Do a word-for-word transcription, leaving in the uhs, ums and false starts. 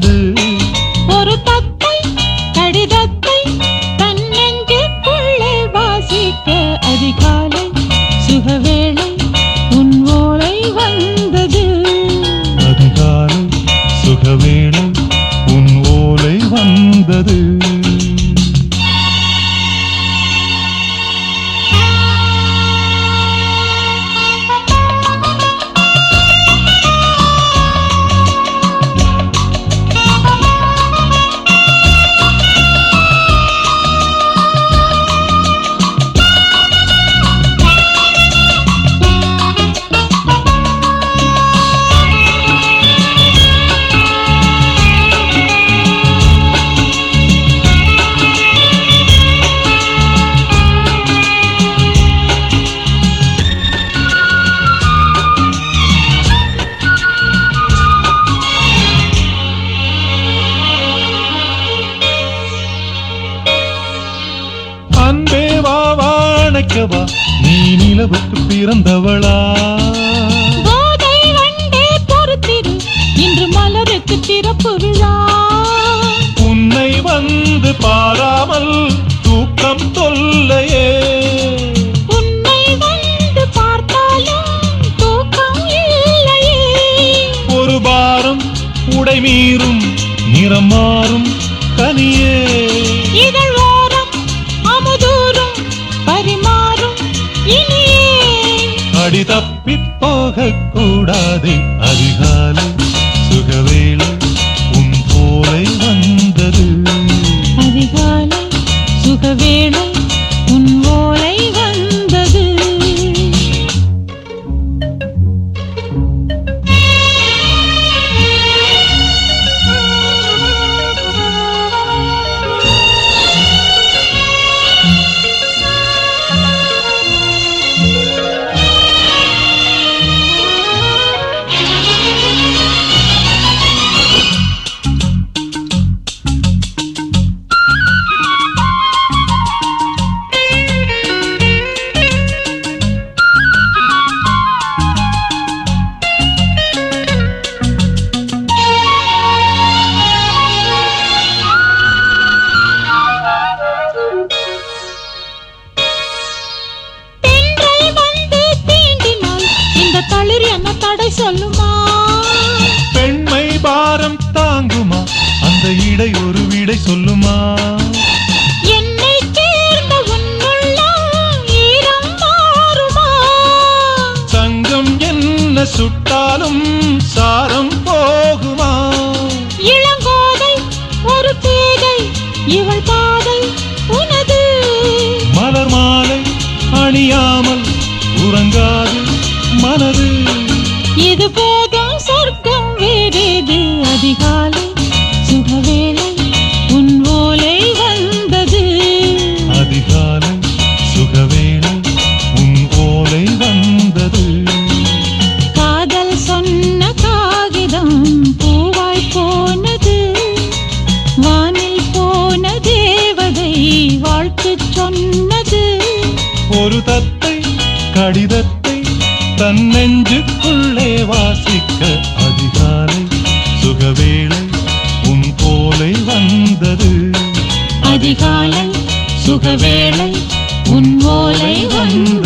வந்தது. ஒரு தத்தை கடிதத்தை தன் நெஞ்சுக்குள்ளே வாசிக்க அதிகாலை சுகவேளை உன் ஓலை வந்தது. அதிகாலை சுகவேளை உன் ஓலை வந்தது. அன்பே வா வாழைக்கவா நீ நிலவுக்கு பிறந்தவளா? போதை வண்டே பொறுத்திரு இன்று மலருக்கு திறப்பு விழா. உன்னை வந்து பாராமல் தூக்கம் தொல்லையே. உன்னை வந்து பார்த்தாலும் தூக்கம் இல்லையே. ஒரு பாரம் உடை மீறும் நிறம் மாறும் கனியே. இதழ் ஓரம் அமுதூரும் பரிமாறும் இனியே. அடி தப்பி போக கூடாதே அதிகாலை சுகவேளை உன் போலை வந்தது. அதிகாலை சுகவேளை உன் ஓலை வந்தது. தளிர் என்ன தடை சொல்லுமா? பெண்மை பாரம் தாங்குமா? அந்த இடை ஒரு விடை சொல்லுமா? என்னை தேர்ந்த உன்னுள்ளம் ஈரம் மாறுமா? சங்கம் என்ன சுட்டாலும் சாரம் போகுமா? இளங்கோதை ஒரு பேதை இவள் பாதை உனது. மலர் மாலை அணியாமல் உறங்காது மனது. இது போதும் சொர்க்கம் வேறேது. அதிகாலை சுகவேளை உன் ஓலை வந்தது. அதிகாலை சுகவேளை உன் ஓலை வந்தது. காதல் சொன்ன காகிதம் பூவாய் போனது. வானில் போன தேவதை வாழ்த்து சொன்னது. ஒரு தத்தை கடிதத்தை தன் நெஞ்சுக்குள்ளே வாசிக்க அதிகாலை சுகவேளை உன் போலை வந்தது. அதிகாலை சுகவேளை உன் ஓலை வந்தது.